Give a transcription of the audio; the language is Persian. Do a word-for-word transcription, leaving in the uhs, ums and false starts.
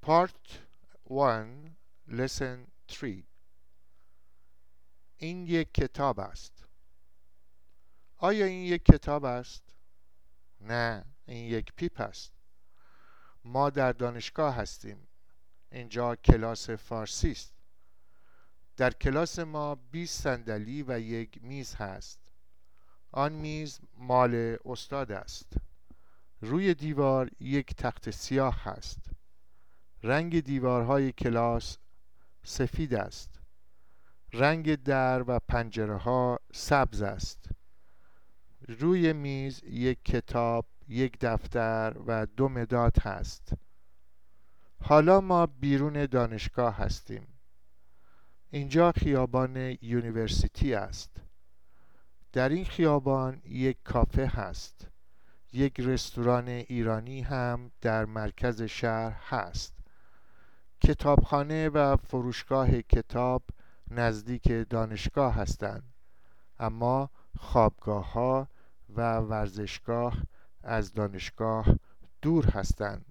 Part one Lesson three. این یک کتاب است. آیا این یک کتاب است؟ نه، این یک پیپ است. ما در دانشگاه هستیم. اینجا کلاس فارسی است. در کلاس ما بیست صندلی و یک میز هست. آن میز مال استاد است. روی دیوار یک تخت سیاه هست. رنگ دیوارهای کلاس سفید است. رنگ در و پنجره ها سبز است. روی میز یک کتاب، یک دفتر و دو مداد هست. حالا ما بیرون دانشگاه هستیم. اینجا خیابان یونیورسیتی است. در این خیابان یک کافه هست. یک رستوران ایرانی هم در مرکز شهر هست. کتابخانه و فروشگاه کتاب نزدیک دانشگاه هستند، اما خوابگاه‌ها و ورزشگاه از دانشگاه دور هستند.